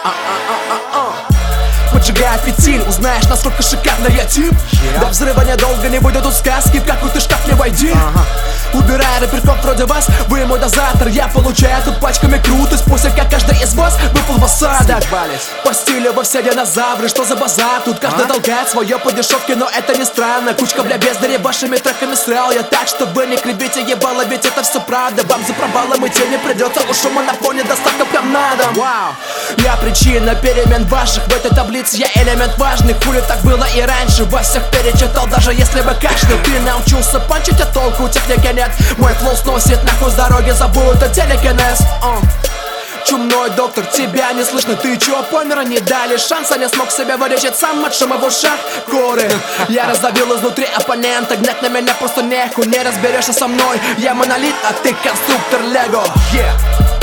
Поджигая фитиль, узнаешь, насколько шикарно я тип. До взрыва недолго, не будет тут сказки, в какой ты шкаф не войди. Убирая рэперков вроде вас, вы мой дозатор. Я получаю тут пачками крутость, после как каждый из вас выпал в осадок. По стилю вы все динозавры, что за базар? Тут каждый толкает свое по дешевке, но это не странно. Кучка бля бездари вашими треками срал я так, что вы не кребите ебало, ведь это все правда. Вам за провалом идти не придется, у шума на фоне доставка прям на дом. Я причина перемен ваших в этой таблице, я элемент важный. Хули так было и раньше, вас всех перечитал, даже если бы кашлял. Ты научился панчить, а толку техники нет. Мой флоу сносит нахуй с дороги, забудь о телекинез. Чумной доктор, тебя не слышно, ты чё, помера не дали шанса, не смог себя вылечить сам от шума в ушах куры. Я раздавил изнутри оппонента, гнать на меня просто нехуй, не разберешься со мной. Я монолит, а ты конструктор Лего.